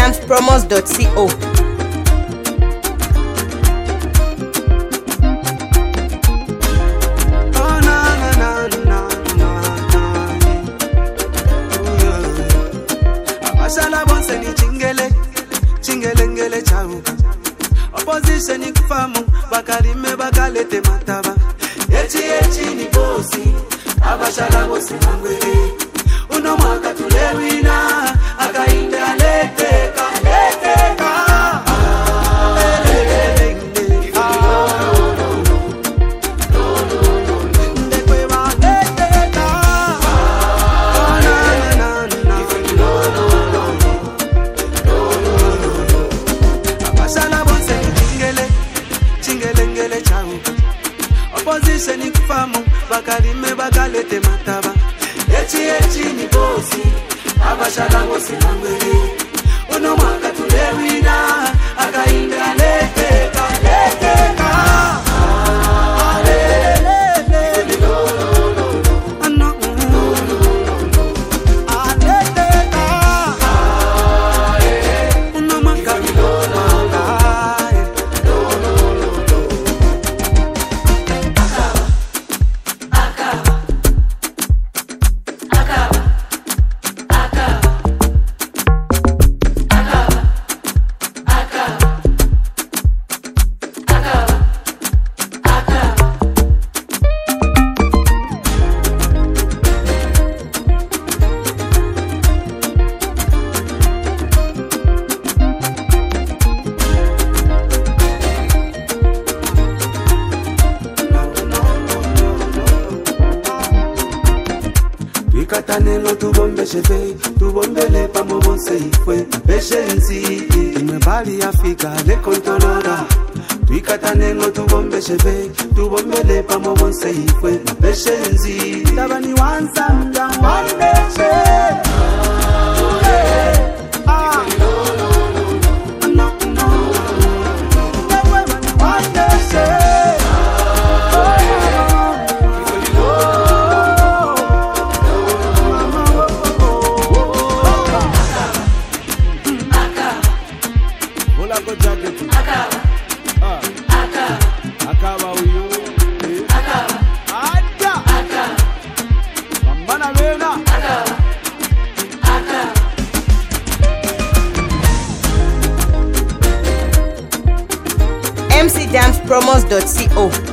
mcdancepromos.co. Chingele chauka opposition ikufamu bakalime bakalete mataba echi ni bosi abashala bosi mangwele uno mwaka tulewina akainda leteka opposition ikufamu bakalime bakalete mataba echi ni bosi abashala bosi mangwele uno mwaka tulewina akainda leteka Katanelo tu bombe chefe, tu bombe le pa mo bonse ifwe Beshenzi, imebali Afrika le kontolora Tu katanelo tu bombe chefe, tu bombe le pa mo bonse ifwe Beshenzi, tabani wansam one beche mcdancepromos.co.